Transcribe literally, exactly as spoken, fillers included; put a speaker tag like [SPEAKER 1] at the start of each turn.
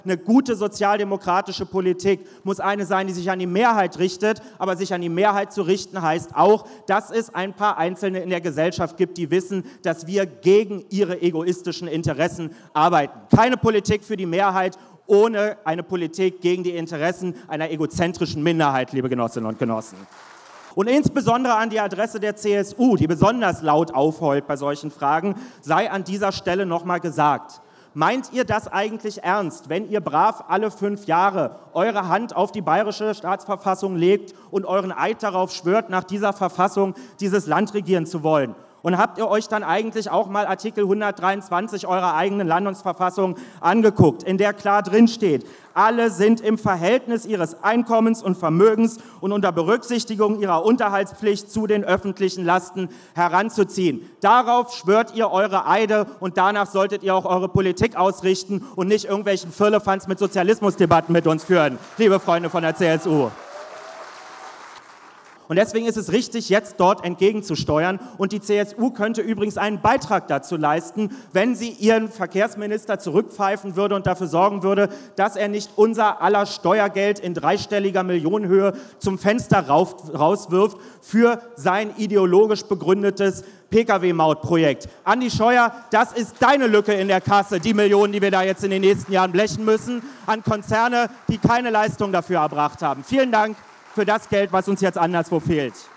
[SPEAKER 1] Eine gute sozialdemokratische Politik muss eine sein, die sich an die Mehrheit richtet, aber sich an die Mehrheit zu richten heißt auch, dass es ein paar Einzelne in der Gesellschaft gibt, die wissen, dass wir gegen ihre egoistischen Interessen arbeiten. Keine Politik für die Mehrheit ohne eine Politik gegen die Interessen einer egozentrischen Minderheit, liebe Genossinnen und Genossen. Und insbesondere an die Adresse der C S U, die besonders laut aufheult bei solchen Fragen, sei an dieser Stelle nochmal gesagt: Meint ihr das eigentlich ernst, wenn ihr brav alle fünf Jahre eure Hand auf die bayerische Staatsverfassung legt und euren Eid darauf schwört, nach dieser Verfassung dieses Land regieren zu wollen? Und habt ihr euch dann eigentlich auch mal Artikel hundertdreiundzwanzig eurer eigenen Landesverfassung angeguckt, in der klar drin steht: Alle sind im Verhältnis ihres Einkommens und Vermögens und unter Berücksichtigung ihrer Unterhaltspflicht zu den öffentlichen Lasten heranzuziehen. Darauf schwört ihr eure Eide und danach solltet ihr auch eure Politik ausrichten und nicht irgendwelchen Firlefanz mit Sozialismusdebatten mit uns führen, liebe Freunde von der C S U. Und deswegen ist es richtig, jetzt dort entgegenzusteuern. Und die C S U könnte übrigens einen Beitrag dazu leisten, wenn sie ihren Verkehrsminister zurückpfeifen würde und dafür sorgen würde, dass er nicht unser aller Steuergeld in dreistelliger Millionenhöhe zum Fenster rauf, rauswirft für sein ideologisch begründetes P K W-Mautprojekt. Andi Scheuer, das ist deine Lücke in der Kasse, die Millionen, die wir da jetzt in den nächsten Jahren blechen müssen, an Konzerne, die keine Leistung dafür erbracht haben. Vielen Dank für das Geld, was uns jetzt anderswo fehlt.